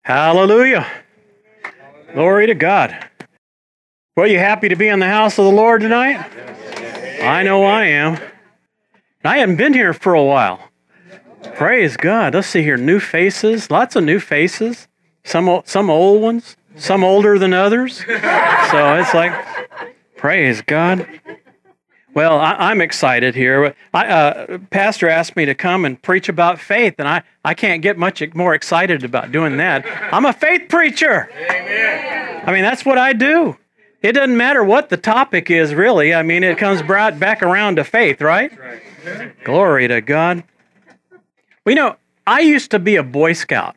Hallelujah. Glory to God. Well, you happy to be in the house of the Lord tonight? I know I am. I haven't been here for a while. Praise God. Let's see here. New faces. Lots of new faces. Some old ones. Some older than others. So it's like, praise God. Well, I'm excited here. Pastor asked me to come and preach about faith, and I can't get much more excited about doing that. I'm a faith preacher. Amen. I mean, that's what I do. It doesn't matter what the topic is, really. I mean, it comes back around to faith, right? Right. Glory to God. Well, I used to be a Boy Scout,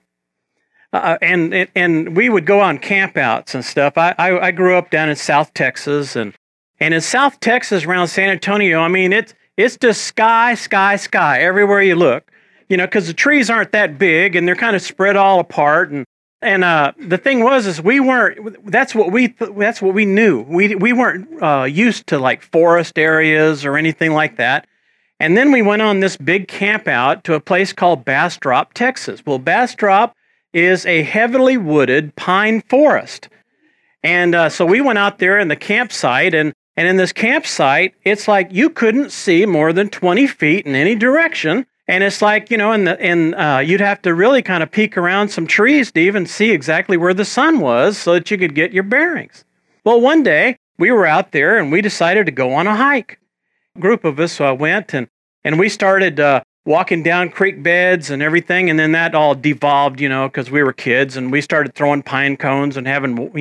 and we would go on campouts and stuff. I grew up down in South Texas, and in South Texas, around San Antonio, I mean, it's just sky, sky, sky everywhere you look. Because the trees aren't that big, and they're kind of spread all apart. And the thing is we weren't. That's what we knew. We weren't used to like forest areas or anything like that. And then we went on this big camp out to a place called Bastrop, Texas. Well, Bastrop is a heavily wooded pine forest, and so we went out there in the campsite and in this campsite, it's like you couldn't see more than 20 feet in any direction. And it's like, you'd have to really kind of peek around some trees to even see exactly where the sun was so that you could get your bearings. Well, one day we were out there and we decided to go on a hike. A group of us went and we started walking down creek beds and everything. And then that all devolved, because we were kids, and we started throwing pine cones and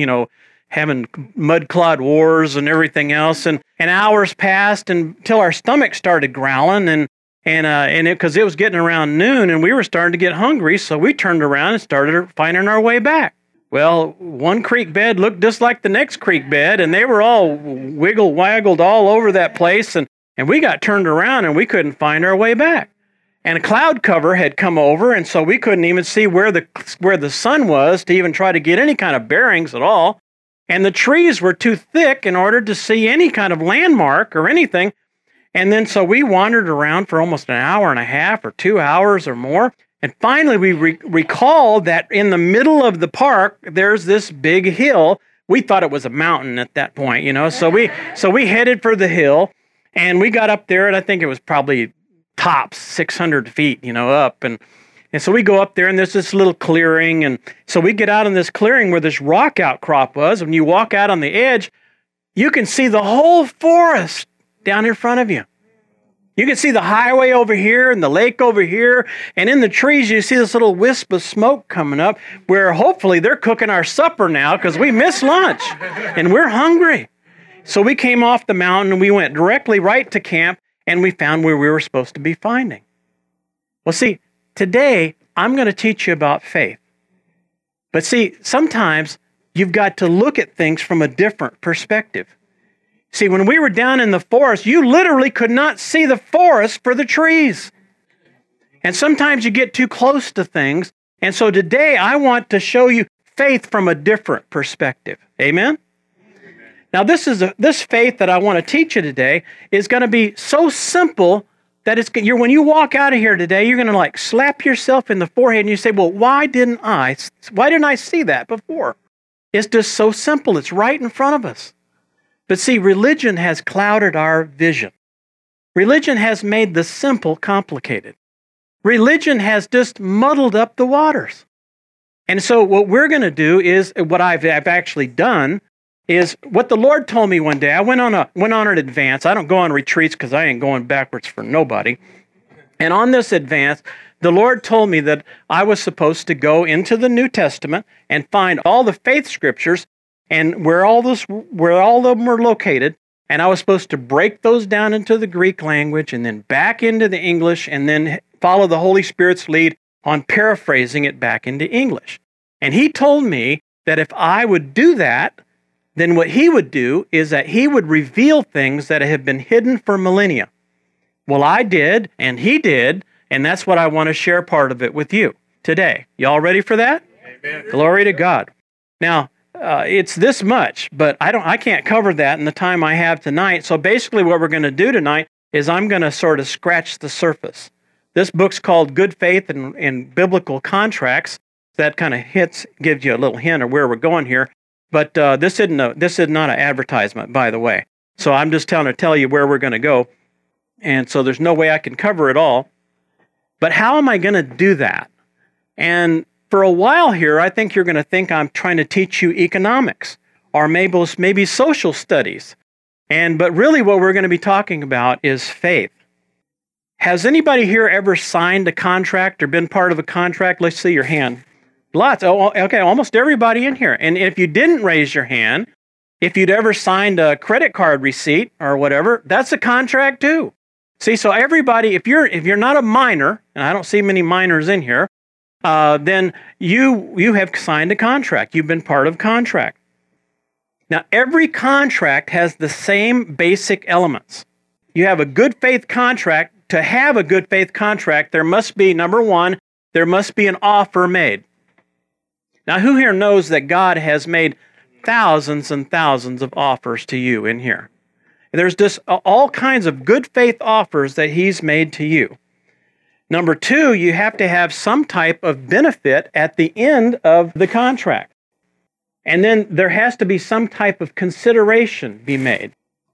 having mud clod wars and everything else, and hours passed until our stomachs started growling, and because it was getting around noon, and we were starting to get hungry, so we turned around and started finding our way back. Well, one creek bed looked just like the next creek bed, and they were all waggled all over that place, and we got turned around and we couldn't find our way back. And a cloud cover had come over, and so we couldn't even see where the sun was to even try to get any kind of bearings at all. And the trees were too thick in order to see any kind of landmark or anything. And then so we wandered around for almost an hour and a half or 2 hours or more. And finally we recalled that in the middle of the park, there's this big hill. We thought it was a mountain at that point, So we headed for the hill, and we got up there, and I think it was probably tops 600 feet, up. And so we go up there, and there's this little clearing, and so we get out in this clearing where this rock outcrop was. When you walk out on the edge, you can see the whole forest down in front of you. You can see the highway over here and the lake over here, and in the trees you see this little wisp of smoke coming up where hopefully they're cooking our supper now because we missed lunch, and we're hungry. So we came off the mountain, and we went directly right to camp, and we found where we were supposed to be finding. Well, see, today, I'm going to teach you about faith. But see, sometimes you've got to look at things from a different perspective. See, when we were down in the forest, you literally could not see the forest for the trees. And sometimes you get too close to things. And so today, I want to show you faith from a different perspective. Amen? Now, this faith that I want to teach you today is going to be so simple that when you walk out of here today, you're going to like slap yourself in the forehead and you say, well, why didn't I see that before? It's just so simple. It's right in front of us. But see, religion has clouded our vision. Religion has made the simple complicated. Religion has just muddled up the waters. And so what we're going to do is, what I've actually done is what the Lord told me one day. I went on an advance. I don't go on retreats because I ain't going backwards for nobody. And on this advance, the Lord told me that I was supposed to go into the New Testament and find all the faith scriptures and where all of them were located. And I was supposed to break those down into the Greek language and then back into the English, and then follow the Holy Spirit's lead on paraphrasing it back into English. And He told me that if I would do that, then what He would do is that He would reveal things that have been hidden for millennia. Well, I did, and He did, and that's what I want to share part of it with you today. Y'all ready for that? Amen. Glory to God. Now, it's this much, but I can't cover that in the time I have tonight. So basically what we're going to do tonight is I'm going to sort of scratch the surface. This book's called Good Faith and Biblical Contracts, That kind of gives you a little hint of where we're going here. But this is not an advertisement, by the way. So I'm just tell you where we're going to go. And so there's no way I can cover it all. But how am I going to do that? And for a while here, I think you're going to think I'm trying to teach you economics or maybe social studies. But really what we're going to be talking about is faith. Has anybody here ever signed a contract or been part of a contract? Let's see your hand. Lots. Oh, okay, almost everybody in here. And if you didn't raise your hand, if you'd ever signed a credit card receipt or whatever, that's a contract too. See, so everybody, if you're not a minor, and I don't see many minors in here, then you have signed a contract. You've been part of a contract. Now, every contract has the same basic elements. You have a good faith contract. To have a good faith contract, there must be, number one, there must be an offer made. Now, who here knows that God has made thousands and thousands of offers to you in here? There's just all kinds of good faith offers that He's made to you. Number two, you have to have some type of benefit at the end of the contract. And then there has to be some type of consideration be made.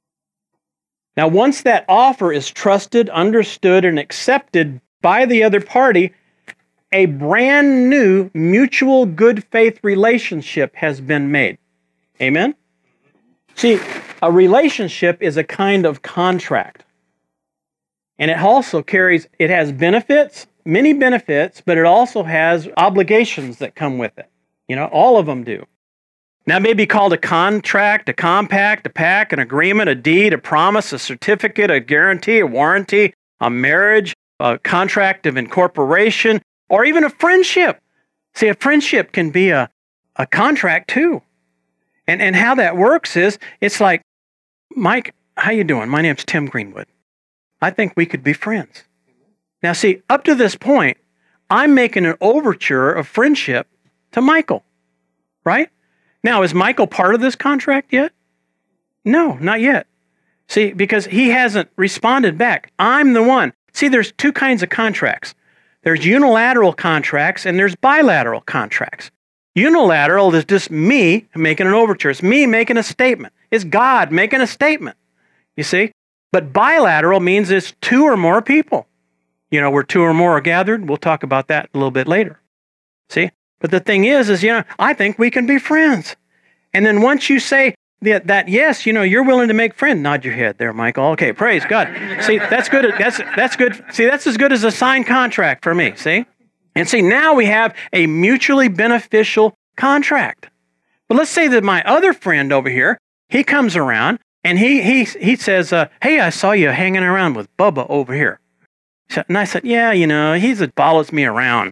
Now, once that offer is trusted, understood, and accepted by the other party, a brand new mutual good faith relationship has been made. Amen? See, a relationship is a kind of contract. And it also it has benefits, many benefits, but it also has obligations that come with it. All of them do. Now, it may be called a contract, a compact, a pact, an agreement, a deed, a promise, a certificate, a guarantee, a warranty, a marriage, a contract of incorporation, or even a friendship. See, a friendship can be a contract too. And how that works is, it's like, Mike, how you doing? My name's Tim Greenwood. I think we could be friends. Now, see, up to this point, I'm making an overture of friendship to Michael, right? Now, is Michael part of this contract yet? No, not yet. See, because he hasn't responded back. I'm the one. See, there's two kinds of contracts. There's unilateral contracts and there's bilateral contracts. Unilateral is just me making an overture. It's me making a statement. It's God making a statement, you see? But bilateral means it's two or more people. Where two or more are gathered. We'll talk about that a little bit later. See? But the thing is, I think we can be friends. And then once you say that yes, you're willing to make friends, nod your head there, Michael. Okay, praise God. See, that's good. That's good. See, that's as good as a signed contract for me, see? And see, now we have a mutually beneficial contract. But let's say that my other friend over here, he comes around and he says, hey, I saw you hanging around with Bubba over here. And I said, yeah, he follows me around,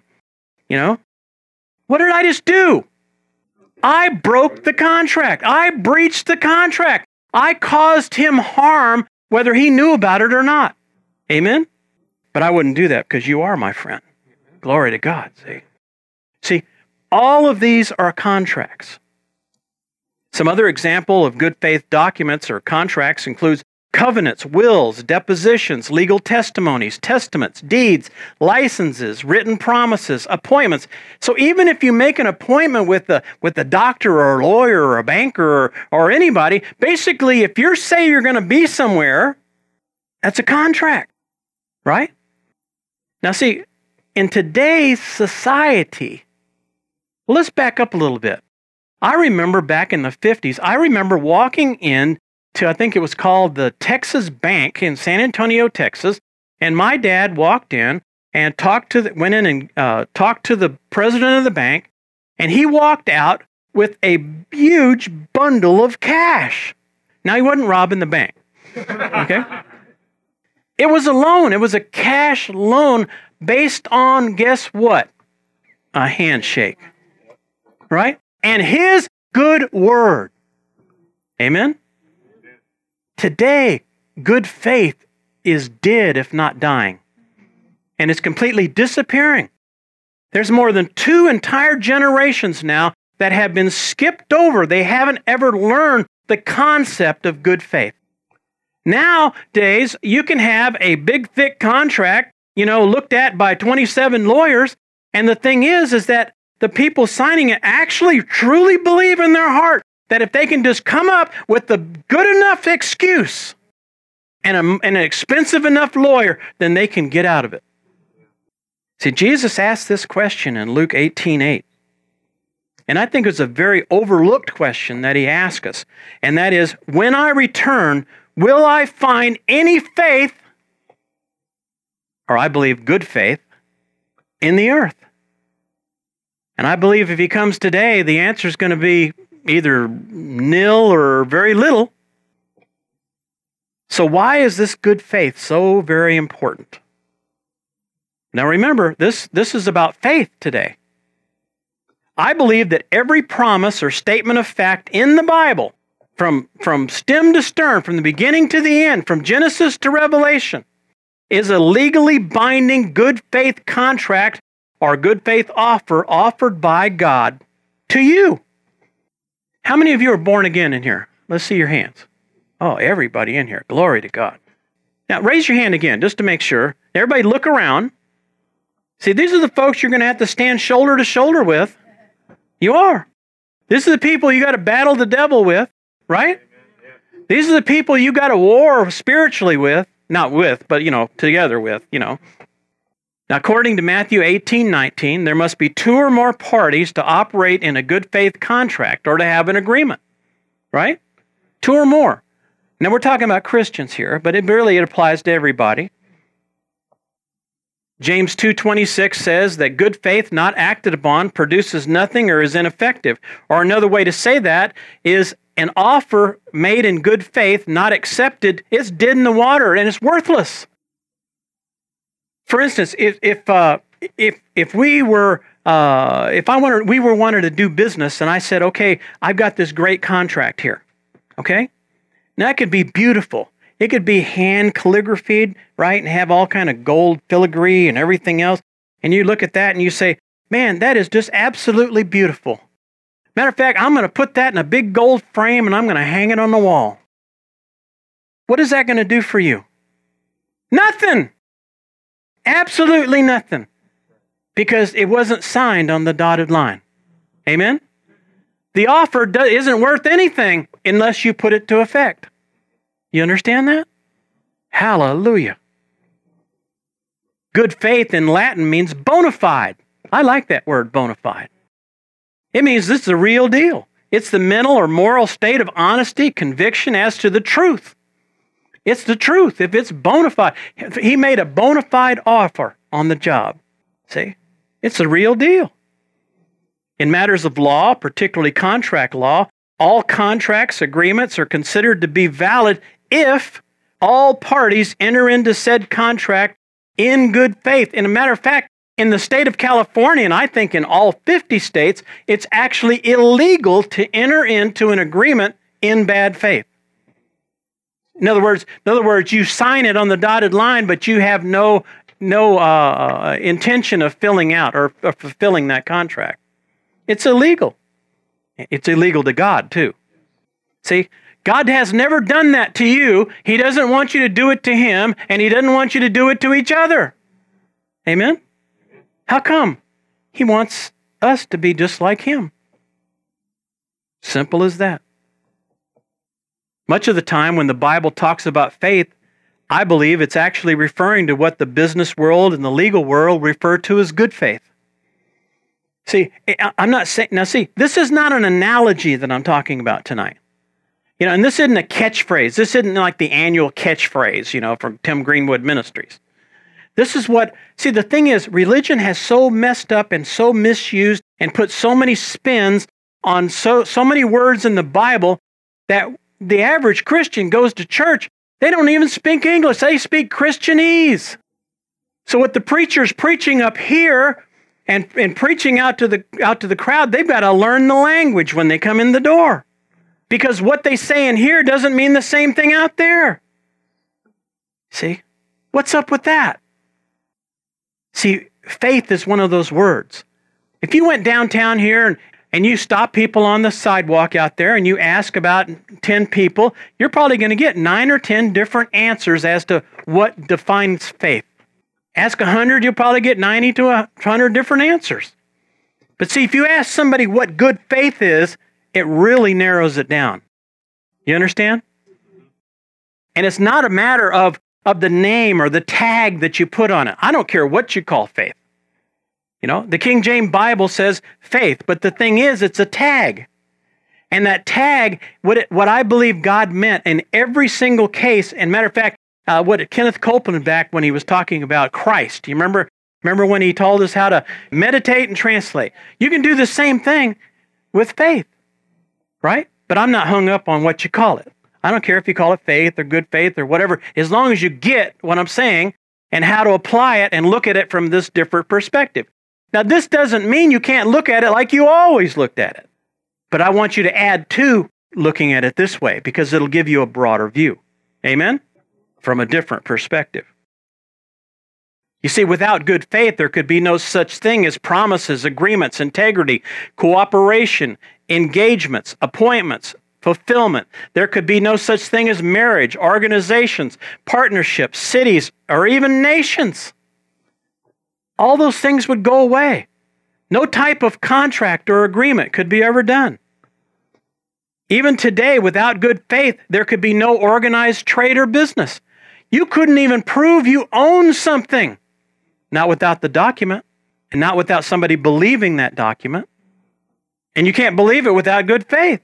What did I just do? I broke the contract. I breached the contract. I caused him harm, whether he knew about it or not. Amen? But I wouldn't do that because you are my friend. Glory to God, See, all of these are contracts. Some other example of good faith documents or contracts includes covenants, wills, depositions, legal testimonies, testaments, deeds, licenses, written promises, appointments. So even if you make an appointment with a doctor or a lawyer or a banker or anybody, basically if you say you're going to be somewhere, that's a contract, right? Now see, in today's society, let's back up a little bit. I remember back in the 50s, I remember walking in to, I think it was called the Texas Bank in San Antonio, Texas. And my dad walked in and went in and talked to the president of the bank. And he walked out with a huge bundle of cash. Now, he wasn't robbing the bank. Okay? It was a loan. It was a cash loan based on, guess what? A handshake. Right? And his good word. Amen? Today, good faith is dead, if not dying. And it's completely disappearing. There's more than 2 entire generations now that have been skipped over. They haven't ever learned the concept of good faith. Nowadays, you can have a big, thick contract, looked at by 27 lawyers. And the thing is that the people signing it actually truly believe in their heart that if they can just come up with the good enough excuse and an expensive enough lawyer, then they can get out of it. See, Jesus asked this question in Luke 18:8. And I think it's a very overlooked question that he asked us. And that is, when I return, will I find any faith, or I believe good faith, in the earth? And I believe if he comes today, the answer is going to be either nil or very little. So why is this good faith so very important? Now remember, this is about faith today. I believe that every promise or statement of fact in the Bible, from stem to stern, from the beginning to the end, from Genesis to Revelation, is a legally binding good faith contract or good faith offer offered by God to you. How many of you are born again in here? Let's see your hands. Oh, everybody in here. Glory to God. Now raise your hand again just to make sure. Everybody look around. See, these are the folks you're going to have to stand shoulder to shoulder with. You are. These are the people you got to battle the devil with, right? These are the people you got to war spiritually with. Not with, but, together with, Now, according to Matthew 18:19, there must be two or more parties to operate in a good faith contract or to have an agreement, right? Two or more. Now, we're talking about Christians here, but it applies to everybody. James 2:26 says that good faith not acted upon produces nothing or is ineffective. Or another way to say that is an offer made in good faith, not accepted, it's dead in the water and it's worthless. For instance, if we were wanted to do business and I said, okay, I've got this great contract here, okay? Now that could be beautiful. It could be hand calligraphied, right, and have all kind of gold filigree and everything else. And you look at that and you say, man, that is just absolutely beautiful. Matter of fact, I'm going to put that in a big gold frame and I'm going to hang it on the wall. What is that going to do for you? Nothing. Absolutely nothing. Because it wasn't signed on the dotted line. Amen? The offer isn't worth anything unless you put it to effect. You understand that? Hallelujah. Good faith in Latin means bona fide. I like that word, bona fide. It means this is the real deal. It's the mental or moral state of honesty, conviction as to the truth. It's the truth. If it's bona fide, he made a bona fide offer on the job. See? It's the real deal. In matters of law, particularly contract law, all contracts, agreements are considered to be valid if all parties enter into said contract in good faith. And a matter of fact, in the state of California, and I think in all 50 states, it's actually illegal to enter into an agreement in bad faith. In other words, you sign it on the dotted line, but you have no intention of filling out or fulfilling that contract. It's illegal. It's illegal to God, too. See, God has never done that to you. He doesn't want you to do it to Him, and He doesn't want you to do it to each other. Amen? How come? He wants us to be just like Him. Simple as that. Much of the time when the Bible talks about faith, I believe it's actually referring to what the business world and the legal world refer to as good faith. See, I'm not saying, now see, this is not an analogy that I'm talking about tonight. And this isn't a catchphrase. This isn't like the annual catchphrase, from Tim Greenwood Ministries. This is the thing is, religion has so messed up and so misused and put so many spins on so many words in the Bible that the average Christian goes to church, they don't even speak English. They speak Christianese. So what the preacher's preaching up here and preaching out to the crowd, they've got to learn the language when they come in the door. Because what they say in here doesn't mean the same thing out there. See? What's up with that? See, faith is one of those words. If you went downtown here and you stop people on the sidewalk out there and you ask about 10 people, you're probably going to get 9 or 10 different answers as to what defines faith. Ask 100, you'll probably get 90 to 100 different answers. But see, if you ask somebody what good faith is, it really narrows it down. You understand? And it's not a matter of the name or the tag that you put on it. I don't care what you call faith. You know, the King James Bible says faith, but the thing is, it's a tag. And that tag, what I believe God meant in every single case, and matter of fact, what Kenneth Copeland back when he was talking about Christ, do you remember when he told us how to meditate and translate? You can do the same thing with faith, right? But I'm not hung up on what you call it. I don't care if you call it faith or good faith or whatever, as long as you get what I'm saying and how to apply it and look at it from this different perspective. Now, this doesn't mean you can't look at it like you always looked at it. But I want you to add to looking at it this way because it'll give you a broader view. Amen? From a different perspective. You see, without good faith, there could be no such thing as promises, agreements, integrity, cooperation, engagements, appointments, fulfillment. There could be no such thing as marriage, organizations, partnerships, cities, or even nations. All those things would go away. No type of contract or agreement could be ever done. Even today, without good faith, there could be no organized trade or business. You couldn't even prove you own something, not without the document, and not without somebody believing that document. And you can't believe it without good faith.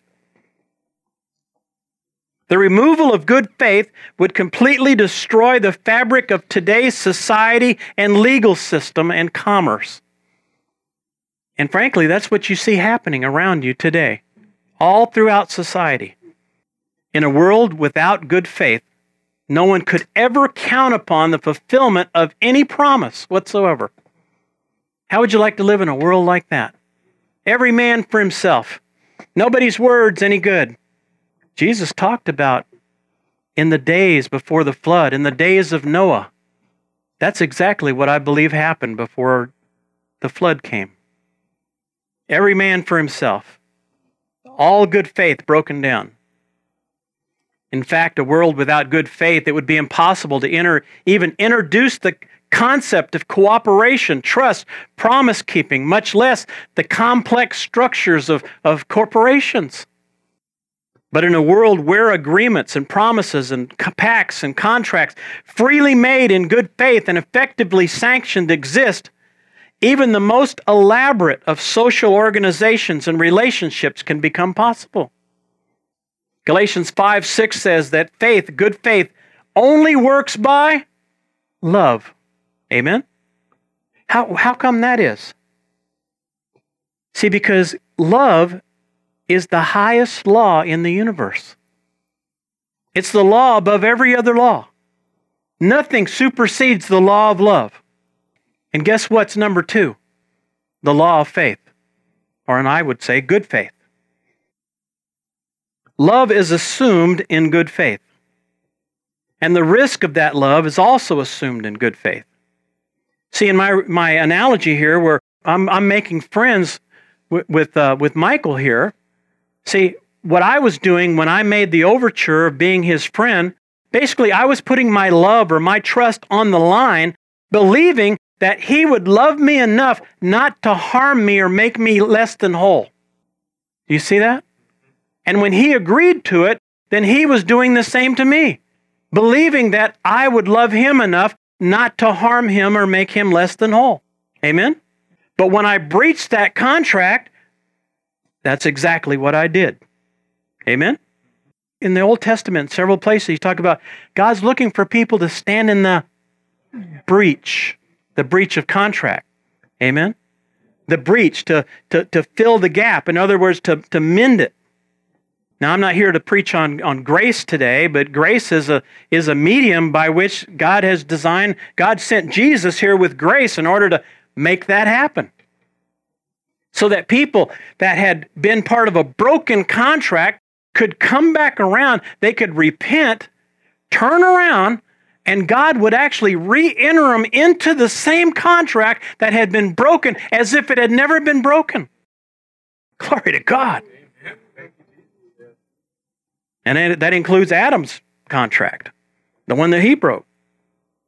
The removal of good faith would completely destroy the fabric of today's society and legal system and commerce. And frankly, that's what you see happening around you today, all throughout society. In a world without good faith, no one could ever count upon the fulfillment of any promise whatsoever. How would you like to live in a world like that? Every man for himself. Nobody's word's any good. Jesus talked about in the days before the flood, in the days of Noah. That's exactly what I believe happened before the flood came. Every man for himself. All good faith broken down. In fact, a world without good faith, it would be impossible to even introduce the concept of cooperation, trust, promise keeping, much less the complex structures of corporations. But in a world where agreements and promises and pacts and contracts freely made in good faith and effectively sanctioned exist, even the most elaborate of social organizations and relationships can become possible. Galatians 5:6 says that faith, good faith, only works by love. Amen? How come that is? See, because love is the highest law in the universe. It's the law above every other law. Nothing supersedes the law of love. And guess what's number 2? The law of faith. Or, and I would say, good faith. Love is assumed in good faith. And the risk of that love is also assumed in good faith. See, in my analogy here, where I'm making friends with Michael here, see, what I was doing when I made the overture of being his friend, basically I was putting my love or my trust on the line, believing that he would love me enough not to harm me or make me less than whole. Do you see that? And when he agreed to it, then he was doing the same to me, believing that I would love him enough not to harm him or make him less than whole. Amen? But when I breached that contract, that's exactly what I did. Amen? In the Old Testament, several places, you talk about God's looking for people to stand in the breach of contract. Amen? The breach, to fill the gap. In other words, to mend it. Now, I'm not here to preach on grace today, but grace is a medium by which God has designed. God sent Jesus here with grace in order to make that happen. So that people that had been part of a broken contract could come back around, they could repent, turn around, and God would actually re-enter them into the same contract that had been broken as if it had never been broken. Glory to God. And that includes Adam's contract, the one that he broke.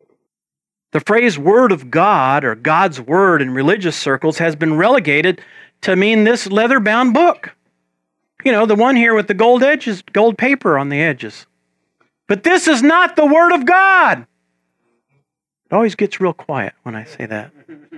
The phrase word of God or God's word in religious circles has been relegated to mean this leather-bound book. You know, the one here with the gold edges, gold paper on the edges. But this is not the Word of God. It always gets real quiet when I say that.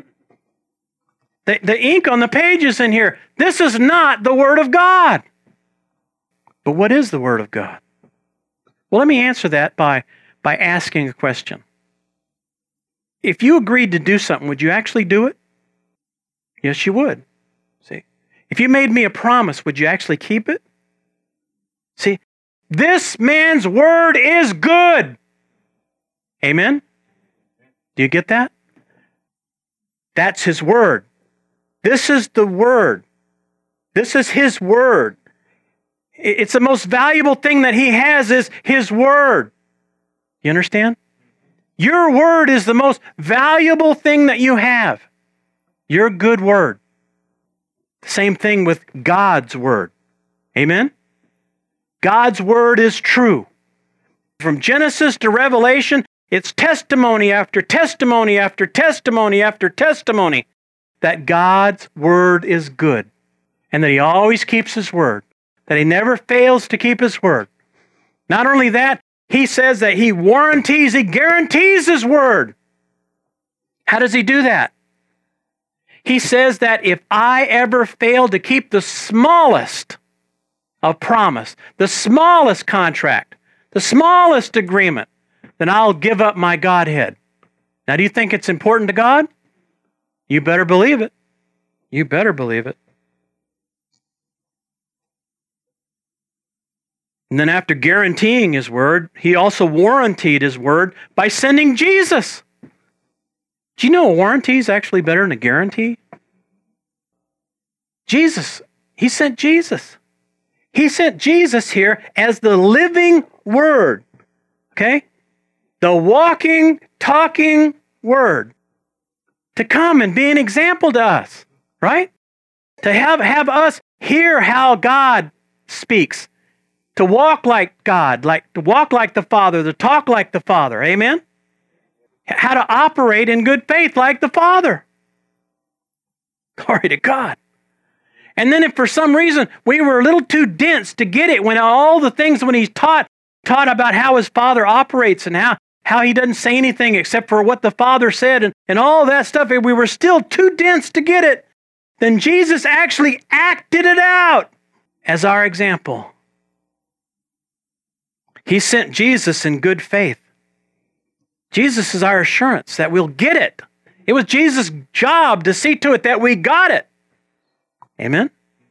The ink on the pages in here, this is not the Word of God. But what is the Word of God? Well, let me answer that by asking a question. If you agreed to do something, would you actually do it? Yes, you would. See? If you made me a promise, would you actually keep it? See? This man's word is good. Amen? Do you get that? That's his word. This is the word. This is his word. It's the most valuable thing that he has is his word. You understand? Your word is the most valuable thing that you have. Your good word. Same thing with God's word. Amen? God's word is true. From Genesis to Revelation, it's testimony after testimony after testimony after testimony that God's word is good and that he always keeps his word, that he never fails to keep his word. Not only that, he says that he warranties, he guarantees his word. How does he do that? He says that if I ever fail to keep the smallest of promise, the smallest contract, the smallest agreement, then I'll give up my Godhead. Now, do you think it's important to God? You better believe it. You better believe it. And then after guaranteeing his word, he also warranted his word by sending Jesus. Do you know a warranty is actually better than a guarantee? Jesus, he sent Jesus. He sent Jesus here as the living word. Okay? The walking, talking word. To come and be an example to us. Right? To have us hear how God speaks. To walk like God, to walk like the Father, to talk like the Father. Amen? How to operate in good faith like the Father. Glory to God. And then if for some reason we were a little too dense to get it, when all the things when he taught about how his Father operates and how he doesn't say anything except for what the Father said and all that stuff, if we were still too dense to get it, then Jesus actually acted it out as our example. He sent Jesus in good faith. Jesus is our assurance that we'll get it. It was Jesus' job to see to it that we got it. Amen?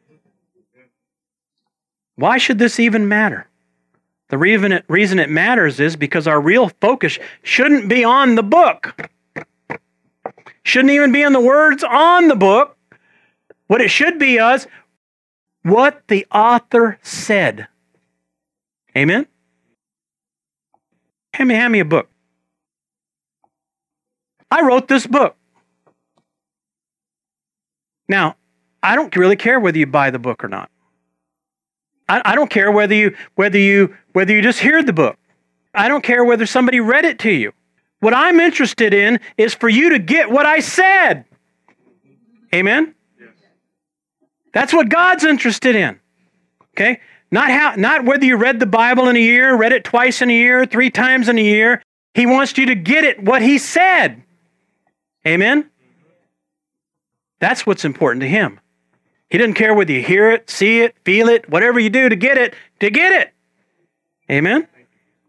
Why should this even matter? The reason it matters is because our real focus shouldn't be on the book. Shouldn't even be on the words on the book. What it should be is what the author said. Amen? Hand me a book. I wrote this book. Now, I don't really care whether you buy the book or not. I don't care whether you just hear the book. I don't care whether somebody read it to you. What I'm interested in is for you to get what I said. Amen? Yes. That's what God's interested in. Okay? Not whether you read the Bible in a year, read it twice in a year, 3 times in a year. He wants you to get it, what he said. Amen? That's what's important to him. He doesn't care whether you hear it, see it, feel it, whatever you do to get it, Amen?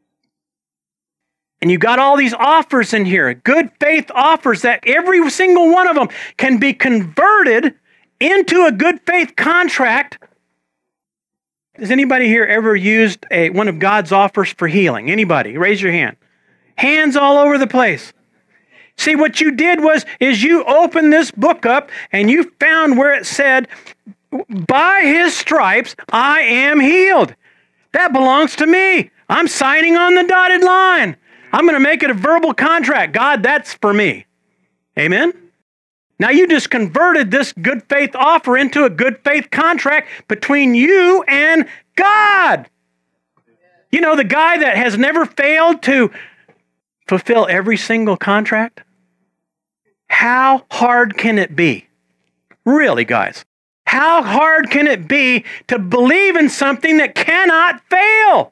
And you got all these offers in here, good faith offers that every single one of them can be converted into a good faith contract. Has anybody here ever used one of God's offers for healing? Anybody? Raise your hand. Hands all over the place. See, what you did is you opened this book up and you found where it said, by his stripes, I am healed. That belongs to me. I'm signing on the dotted line. I'm going to make it a verbal contract. God, that's for me. Amen? Now you just converted this good faith offer into a good faith contract between you and God. You know, the guy that has never failed to fulfill every single contract? How hard can it be? Really, guys. How hard can it be to believe in something that cannot fail?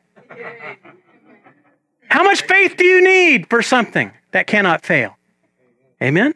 How much faith do you need for something that cannot fail? Amen?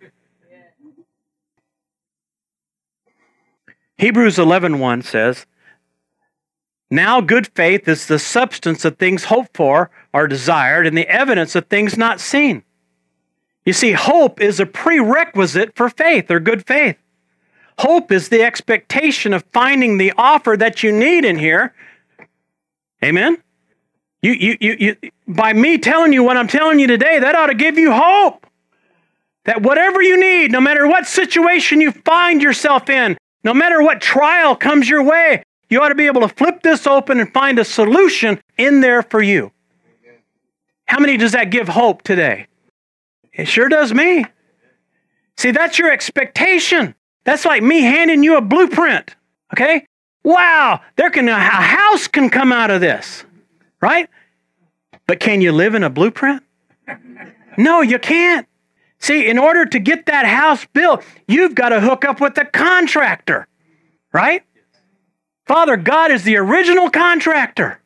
Hebrews 11:1 says, now good faith is the substance of things hoped for or desired and the evidence of things not seen. You see, hope is a prerequisite for faith or good faith. Hope is the expectation of finding the offer that you need in here. Amen? You, by me telling you what I'm telling you today, that ought to give you hope. That whatever you need, no matter what situation you find yourself in, no matter what trial comes your way, you ought to be able to flip this open and find a solution in there for you. How many does that give hope today? It sure does me. See, that's your expectation. That's like me handing you a blueprint, okay? Wow, a house can come out of this, right? But can you live in a blueprint? No, you can't. See, in order to get that house built, you've got to hook up with the contractor, right? Father God is the original contractor.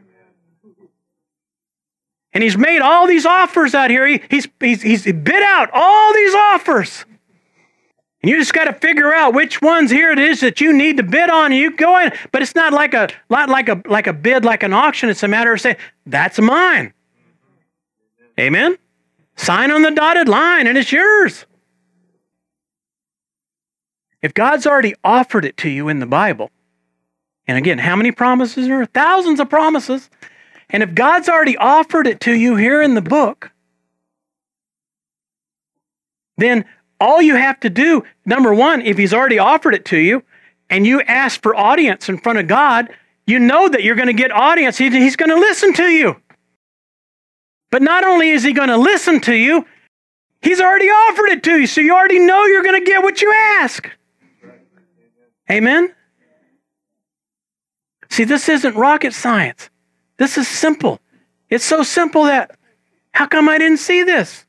And He's made all these offers out here. He's bid out all these offers. And you just got to figure out which ones here it is that you need to bid on. And you go in, but it's not like a bid, like an auction. It's a matter of saying, that's mine. Amen? Sign on the dotted line and it's yours. If God's already offered it to you in the Bible, and again, how many promises are there? Thousands of promises. And if God's already offered it to you here in the book, then all you have to do, number one, if He's already offered it to you, and you ask for audience in front of God, you know that you're going to get audience. He's going to listen to you. But not only is He going to listen to you, He's already offered it to you, so you already know you're going to get what you ask. Amen? See, this isn't rocket science. This is simple. It's so simple that, how come I didn't see this?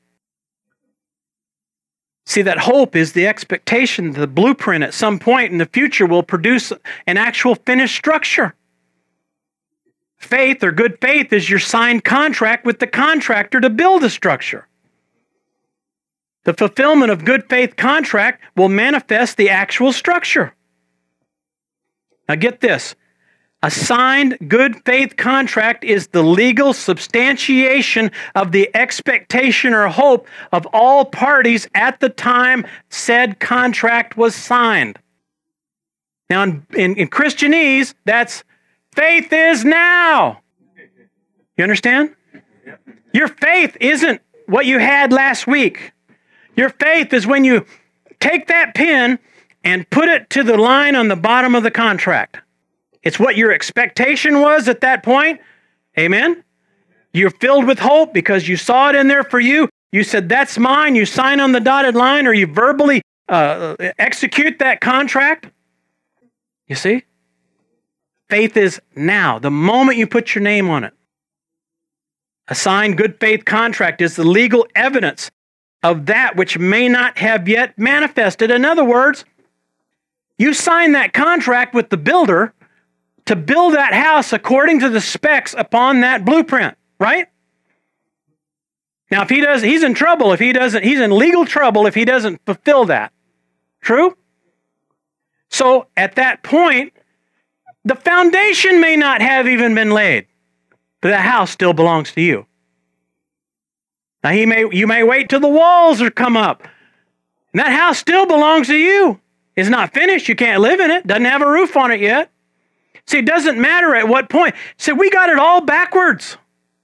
See, that hope is the expectation, the blueprint at some point in the future will produce an actual finished structure. Faith or good faith is your signed contract with the contractor to build a structure. The fulfillment of good faith contract will manifest the actual structure. Now get this. A signed good faith contract is the legal substantiation of the expectation or hope of all parties at the time said contract was signed. Now in Christianese, that's faith is now. You understand? Your faith isn't what you had last week. Your faith is when you take that pen and put it to the line on the bottom of the contract. It's what your expectation was at that point. Amen? You're filled with hope because you saw it in there for you. You said, that's mine. You sign on the dotted line or you verbally execute that contract. You see? Faith is now, the moment you put your name on it. A signed good faith contract is the legal evidence of that which may not have yet manifested. In other words, you sign that contract with the builder to build that house according to the specs upon that blueprint, right? Now, if he does, he's in trouble. If he doesn't, he's in legal trouble if he doesn't fulfill that. True? So at that point, the foundation may not have even been laid, but the house still belongs to you. Now, you may wait till the walls are come up, and that house still belongs to you. It's not finished. You can't live in it. Doesn't have a roof on it yet. See, it doesn't matter at what point. See, we got it all backwards.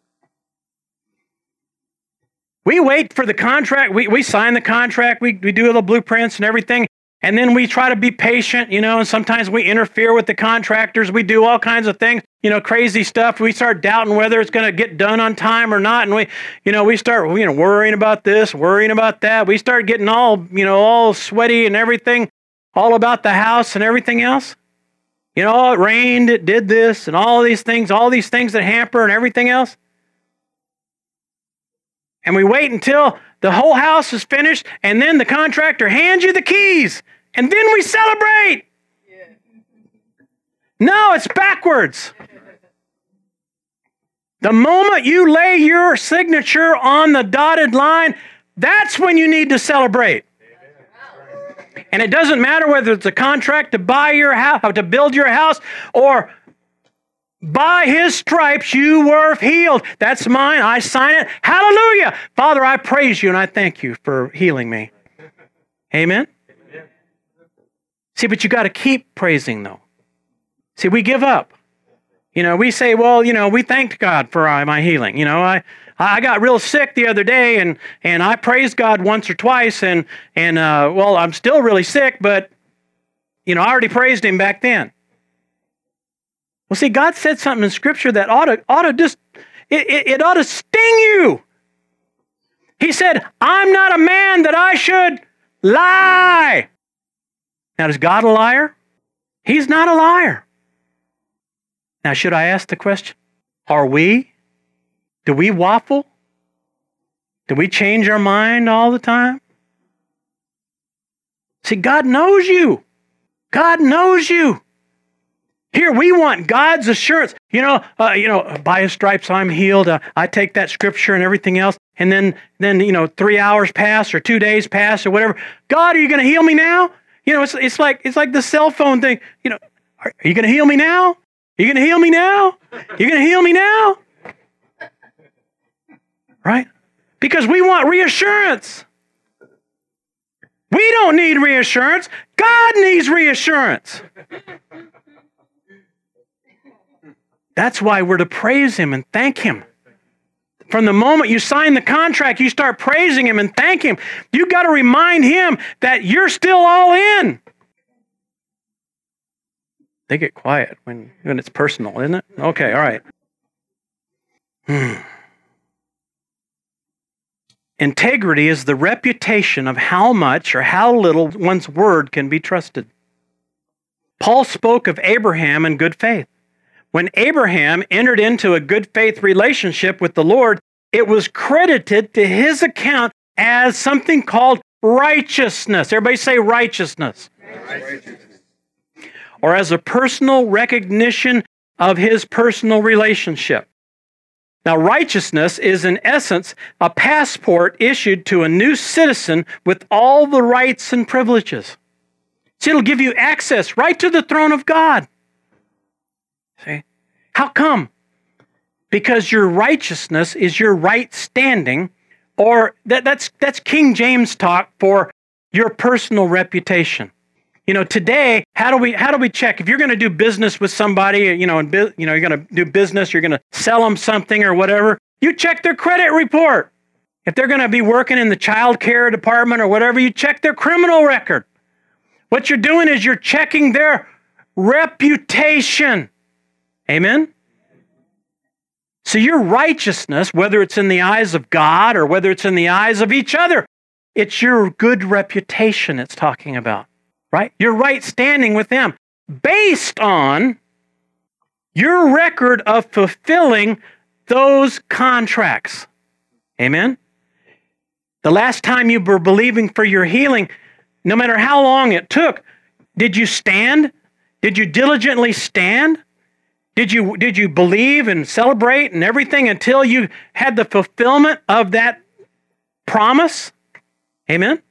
We wait for the contract. We sign the contract. We do all the blueprints and everything. And then we try to be patient, and sometimes we interfere with the contractors. We do all kinds of things, crazy stuff. We start doubting whether it's going to get done on time or not. And we start, worrying about this, worrying about that. We start getting all sweaty and everything, all about the house and everything else. It rained, it did this, and all these things that hamper and everything else. And we wait until the whole house is finished, and then the contractor hands you the keys, and then we celebrate. Yeah. No, it's backwards. The moment you lay your signature on the dotted line, that's when you need to celebrate. And it doesn't matter whether it's a contract to buy your house, to build your house, or by His stripes you were healed. That's mine. I sign it. Hallelujah. Father, I praise you and I thank you for healing me. Amen? See, but you got to keep praising though. See, we give up. We say, well, we thanked God for my healing. I got real sick the other day and I praised God once or twice and well, I'm still really sick, but, I already praised Him back then. Well, see, God said something in Scripture that ought to just, it ought to sting you. He said, I'm not a man that I should lie. Now, is God a liar? He's not a liar. Now, should I ask the question, are we? Do we waffle? Do we change our mind all the time? See, God knows you. God knows you. Here, we want God's assurance. By His stripes I'm healed. I take that Scripture and everything else, and then 3 hours pass or 2 days pass or whatever. God, are you going to heal me now? It's like the cell phone thing. Are you going to heal me now? Are you going to heal me now? You're going to heal me now? Right? Because we want reassurance. We don't need reassurance. God needs reassurance. That's why we're to praise Him and thank Him. From the moment you sign the contract, you start praising Him and thank Him. You got to remind Him that you're still all in. They get quiet when it's personal, isn't it? Okay, all right. Integrity is the reputation of how much or how little one's word can be trusted. Paul spoke of Abraham and good faith. When Abraham entered into a good faith relationship with the Lord, it was credited to his account as something called righteousness. Everybody say righteousness. Righteousness. Or as a personal recognition of his personal relationship. Now, righteousness is in essence a passport issued to a new citizen with all the rights and privileges. See, it'll give you access right to the throne of God. See? How come? Because your righteousness is your right standing, or that's King James talk for your personal reputation. Today, how do we check? If you're going to do business with somebody, you're going to do business, you're going to sell them something or whatever, you check their credit report. If they're going to be working in the child care department or whatever, you check their criminal record. What you're doing is you're checking their reputation. Amen? So your righteousness, whether it's in the eyes of God or whether it's in the eyes of each other, it's your good reputation it's talking about. Right? Your right standing with Him based on your record of fulfilling those contracts. Amen? The last time you were believing for your healing, no matter how long it took, did you stand? Did you diligently stand? Did you believe and celebrate and everything until you had the fulfillment of that promise? Amen?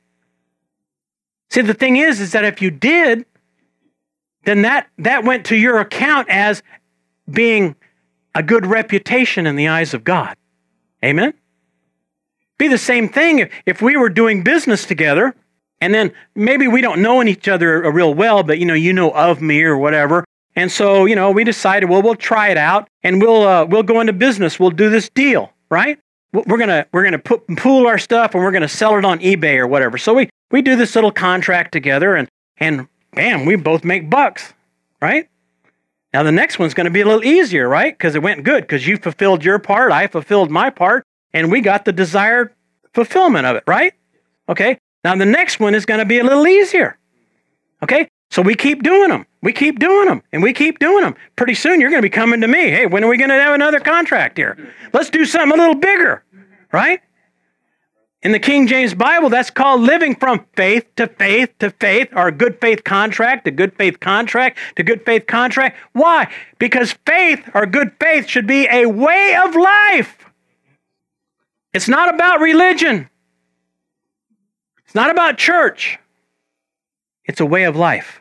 See, the thing is that if you did, then that went to your account as being a good reputation in the eyes of God. Amen? Be the same thing if we were doing business together, and then maybe we don't know each other real well, but you know of me or whatever, and so we decided, well, we'll try it out, and we'll go into business. We'll do this deal, right? We're gonna pool our stuff, and we're gonna sell it on eBay or whatever. So we do this little contract together, and bam, we both make bucks, right? Now the next one's going to be a little easier, right? Because it went good, because you fulfilled your part, I fulfilled my part, and we got the desired fulfillment of it, right? Okay, now the next one is going to be a little easier, okay? So we keep doing them, and we keep doing them. Pretty soon you're going to be coming to me, hey, when are we going to have another contract here? Let's do something a little bigger, right? In the King James Bible, that's called living from faith to faith to faith, or good faith contract to good faith contract to good faith contract. Why? Because faith, or good faith, should be a way of life. It's not about religion. It's not about church. It's a way of life.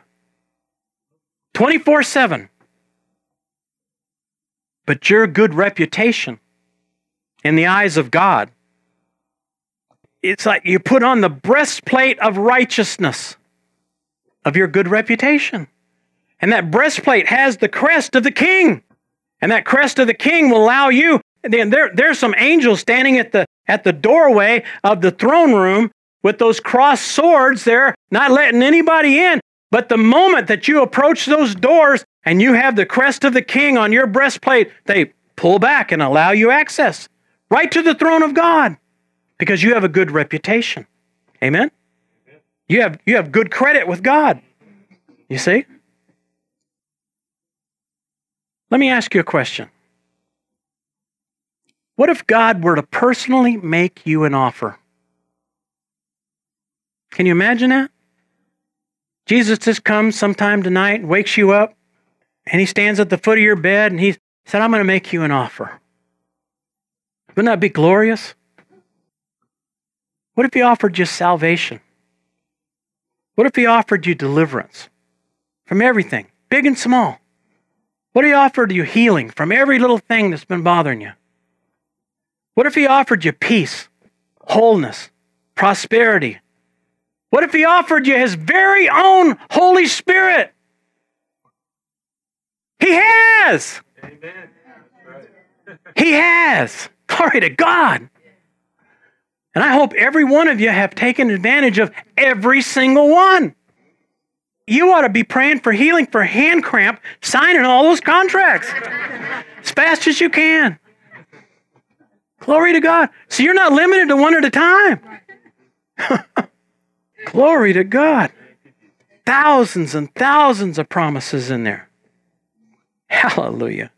24/7. But your good reputation in the eyes of God, it's like you put on the breastplate of righteousness of your good reputation. And that breastplate has the crest of the king. And that crest of the king will allow you, and there's some angels standing at the doorway of the throne room with those crossed swords there, not letting anybody in. But the moment that you approach those doors and you have the crest of the king on your breastplate, they pull back and allow you access right to the throne of God. Because you have a good reputation. Amen? You have good credit with God. You see? Let me ask you a question. What if God were to personally make you an offer? Can you imagine that? Jesus just comes sometime tonight and wakes you up, and he stands at the foot of your bed and he said, I'm going to make you an offer. Wouldn't that be glorious? What if he offered you salvation? What if he offered you deliverance from everything, big and small? What if he offered you healing from every little thing that's been bothering you? What if he offered you peace, wholeness, prosperity? What if he offered you his very own Holy Spirit? He has. Amen. He has. Glory to God. And I hope every one of you have taken advantage of every single one. You ought to be praying for healing for hand cramp, signing all those contracts as fast as you can. Glory to God. So you're not limited to one at a time. Glory to God. Thousands and thousands of promises in there. Hallelujah.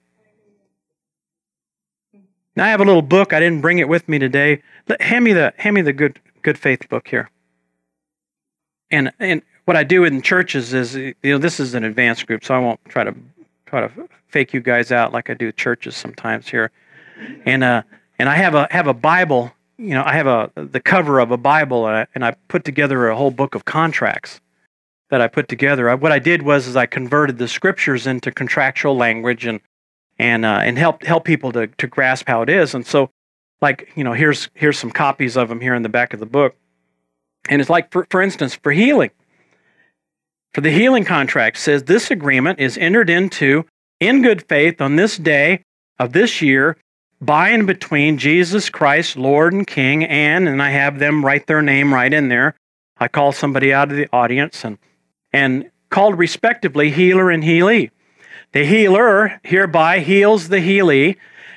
Now I have a little book. I didn't bring it with me today. Hand me the good faith book here. And what I do in churches is, this is an advanced group, so I won't try to fake you guys out like I do churches sometimes here. And I have a Bible. I have the cover of a Bible, and I put together a whole book of contracts that I put together. What I did was I converted the scriptures into contractual language and help people to grasp how it is. And so, here's some copies of them here in the back of the book. And it's like, for instance, for healing. For the healing contract says, this agreement is entered into in good faith on this day of this year by and between Jesus Christ, Lord and King, and I have them write their name right in there. I call somebody out of the audience and called respectively healer and healee. The healer hereby heals the healee,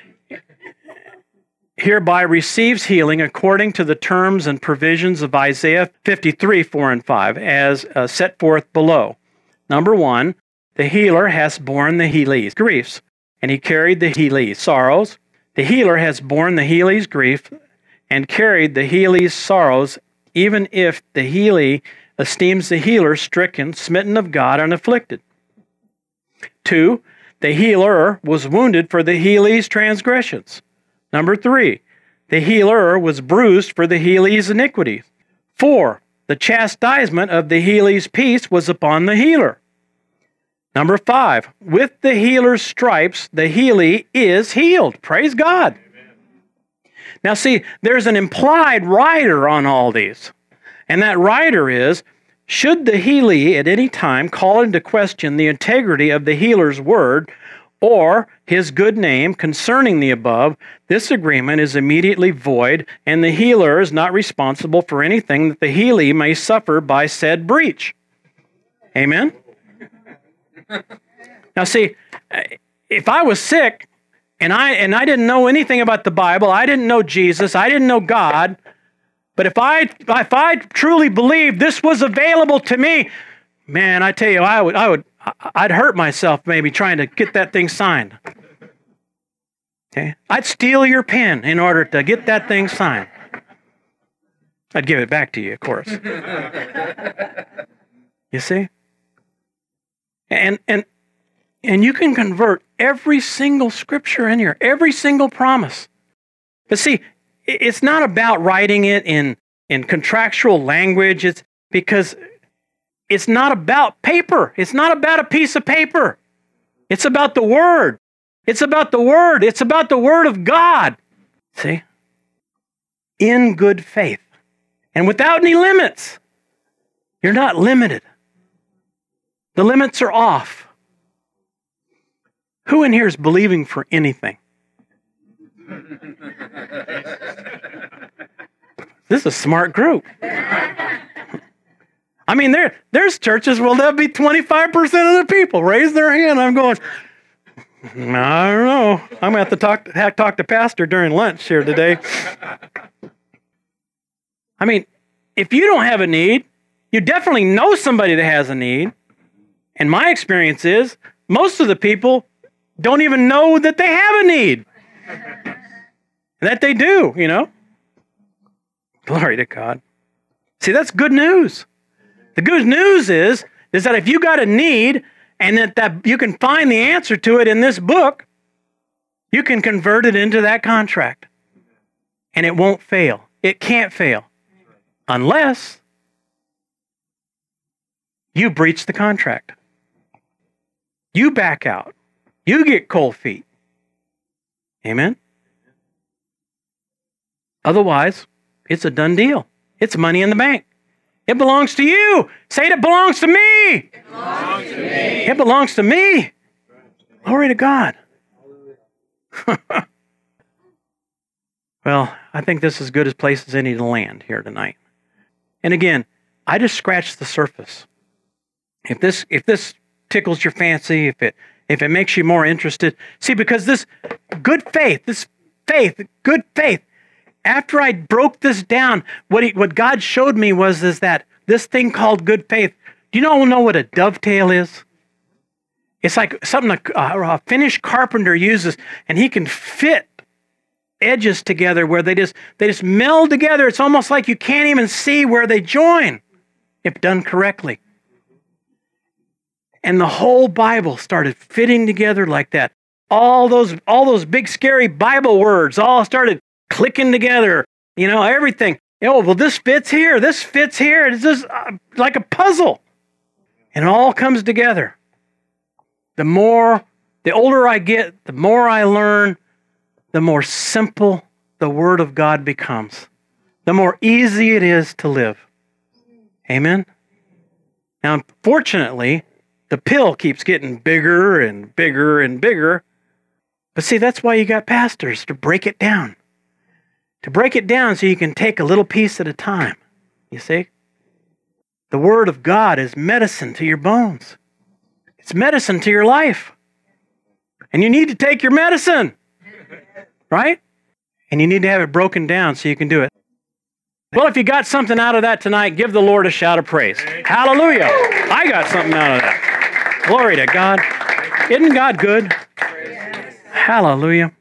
hereby receives healing according to the terms and provisions of Isaiah 53, 4 and 5, as set forth below. Number 1, the healer has borne the healee's griefs, and he carried the healee's sorrows. The healer has borne the healee's grief and carried the healee's sorrows, even if the healee esteems the healer stricken, smitten of God, and afflicted. 2, the healer was wounded for the healee's transgressions. Number 3, the healer was bruised for the healee's iniquities. 4, the chastisement of the healee's peace was upon the healer. Number 5, with the healer's stripes, the healee is healed. Praise God. Amen. Now see, there's an implied rider on all these. And that rider is, should the healee at any time call into question the integrity of the healer's word or his good name concerning the above, this agreement is immediately void, and the healer is not responsible for anything that the healee may suffer by said breach. Amen? Now see, if I was sick and I didn't know anything about the Bible, I didn't know Jesus, I didn't know God, but if I truly believed this was available to me, man, I tell you, I'd hurt myself maybe trying to get that thing signed. Okay? I'd steal your pen in order to get that thing signed. I'd give it back to you, of course. You see? And you can convert every single scripture in here, every single promise. But see, it's not about writing it in contractual language. It's because it's not about paper. It's not about a piece of paper. It's about the Word. It's about the Word. It's about the Word of God. See? In good faith. And without any limits. You're not limited. The limits are off. Who in here is believing for anything? This is a smart group. I mean, there's churches where there'll be 25% of the people raise their hand. I'm going, I don't know. I'm going to have to talk to Pastor during lunch here today. I mean, if you don't have a need, you definitely know somebody that has a need. And my experience is most of the people don't even know that they have a need. That they do, you know. Glory to God. See, that's good news. The good news is that if you got a need and that you can find the answer to it in this book, you can convert it into that contract. And it won't fail. It can't fail. Unless you breach the contract. You back out. You get cold feet. Amen? Otherwise, it's a done deal. It's money in the bank. It belongs to you. Say it belongs to me. It belongs to me. It belongs to me. Glory to God. Well, I think this is as good a place as any to land here tonight. And again, I just scratched the surface. If this tickles your fancy, if it makes you more interested, see, because this good faith, good faith, after I broke this down, what God showed me was that this thing called good faith. Do you all know what a dovetail is? It's like something a finished carpenter uses, and he can fit edges together where they just meld together. It's almost like you can't even see where they join if done correctly. And the whole Bible started fitting together like that. All those big scary Bible words all started clicking together. You know, everything. Oh, well, this fits here. This fits here. It's just like a puzzle. And it all comes together. The older I get, the more I learn, the more simple the Word of God becomes. The more easy it is to live. Amen? Now, unfortunately, the pill keeps getting bigger and bigger and bigger. But see, that's why you got pastors, to break it down. To break it down so you can take a little piece at a time. You see? The Word of God is medicine to your bones. It's medicine to your life. And you need to take your medicine. Right? And you need to have it broken down so you can do it. Well, if you got something out of that tonight, give the Lord a shout of praise. Hallelujah. I got something out of that. Glory to God. Isn't God good? Hallelujah.